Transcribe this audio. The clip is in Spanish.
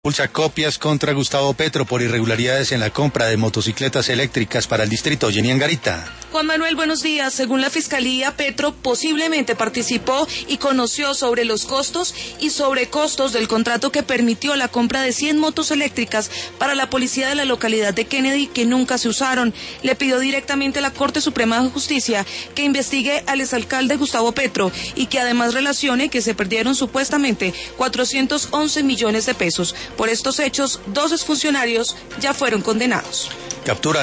Impulsa copias contra Gustavo Petro por irregularidades en la compra de motocicletas eléctricas para el distrito. Jenny Angarita. Juan Manuel, buenos días. Según la Fiscalía, Petro posiblemente participó y conoció sobre los costos y sobrecostos del contrato que permitió la compra de 100 motos eléctricas para la policía de la localidad de Kennedy que nunca se usaron. Le pidió directamente a la Corte Suprema de Justicia que investigue al exalcalde Gustavo Petro y que además relacione que se perdieron supuestamente 411 millones de pesos. Por estos hechos, 2 exfuncionarios ya fueron condenados. Captura